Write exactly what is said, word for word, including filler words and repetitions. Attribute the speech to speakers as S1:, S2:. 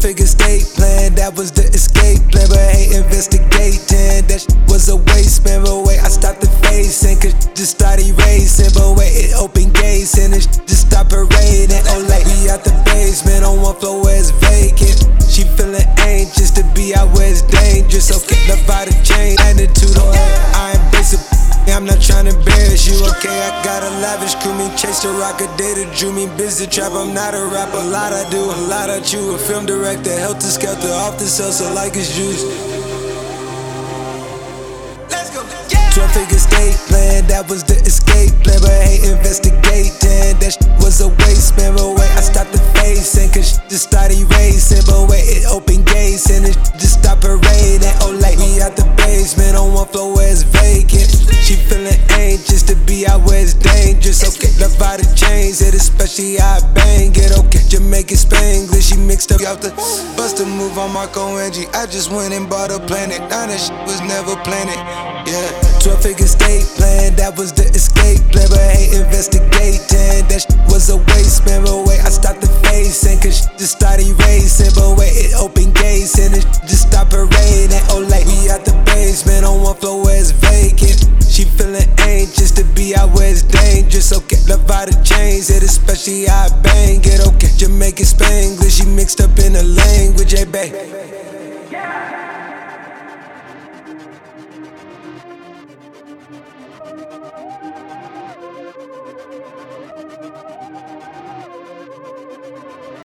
S1: figure escape plan, that was the escape plan. But hate investigating, that shit was a waste, man. But wait, I stopped the facing, cause shit just started racing. But wait, it opened gates and it shit just stopped parading. Oh, like we out the basement on one floor where it's vacant. She feeling anxious to be out where it's dangerous. Okay, love out the chain, attitude on her. I ain't basic, I'm not tryna embarrass you. Okay, I got a lavish crew, me chase the rock, a data drew me busy trap. I'm not a rapper, a lot I do, a lot I chew. A film director, helter skelter, off the cell, so like it's juice. Let's go. twelve figure escape plan, that was the escape plan. But hate investigating, that shit was a waste, man. But wait, I stopped the facing, cause shit just started racing. But wait, it opened gates and it just stopped parading. Oh, like we out the basement on one floor where it's vacant. She feeling anxious to be out where it's dangerous. Okay, love out the chains, it especially how I bang it. Okay, Jamaican Spanglish, she mixed up out the bust a move on Marco Angie. I just went and bought a planet. Now that shit was never planned. Yeah, twelve figure escape plan, that was the escape plan. But hate investigating, that shit was a waste, man. But wait, I stopped the facing, cause shit just started racing. But wait, it opened gates and it just stopped parading. Oh, like we out the basement on one floor where it's vacant. She feeling anxious to be out where it's dangerous. Okay, love out the chains, it especially how I bang it. Okay, Jamaican Spanglish, she mixed up in the language, hey babe.